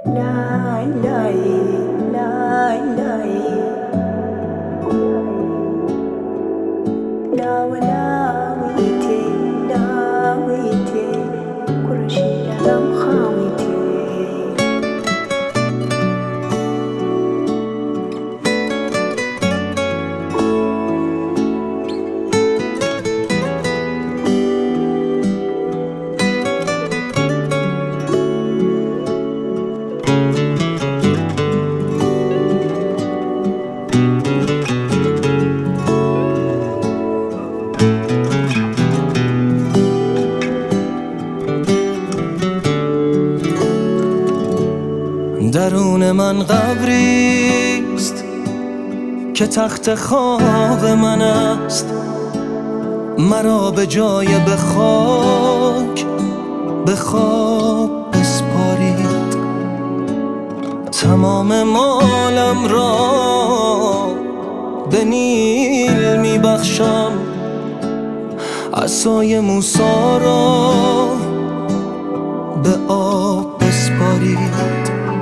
درون من قبریست که تخت خواب من است، مرا به جای به خواب بسپارید. تمام مالم را به نیل می بخشم، عصای موسی را به آب بسپارید.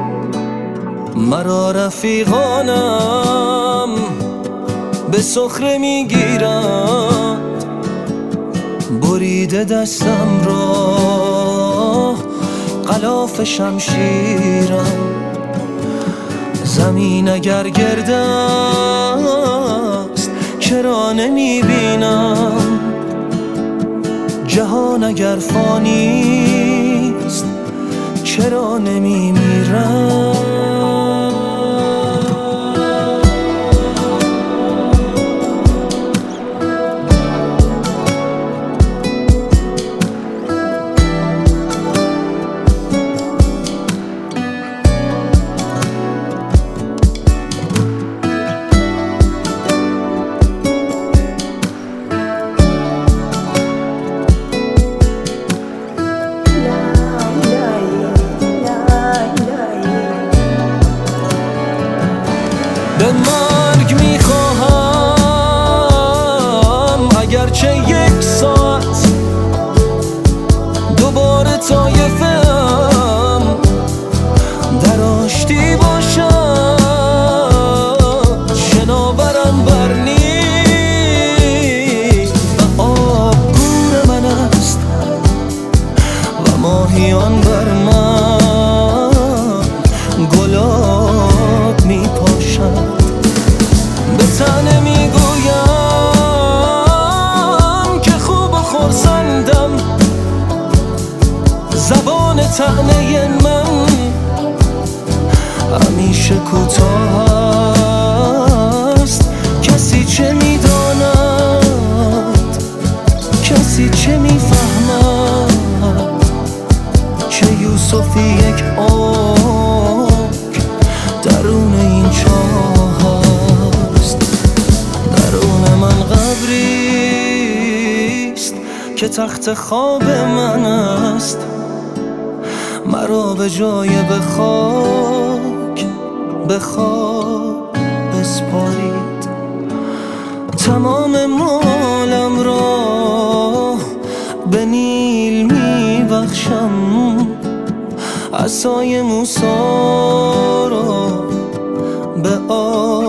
مرا رفیقانم به سخره میگیرند، بریده دستم را غلاف شمشیرم. زمین اگر گرد است چرا نمیبینم، جهان اگر فانیست چرا نمیمیرم. به مرگ میخواهم اگرچه یک ساعت دوباره طایفم در آشتی باشد، شناورم بر نیل و آب گور من است و ماهیان بر من گلاب میپاشد. به تنه میگویم که خوب و خرسندم، زبان طعنه من همیشه کوتاه است. کسی چه میداند، کسی چه میفهمد، چه یوسفی یک آنک درون این چاه است. درون من قبریست که تخت خواب من است، مرا به جای به خواب بسپارید. تمام مالم را به نیل می بخشم، عصای موسی را به آب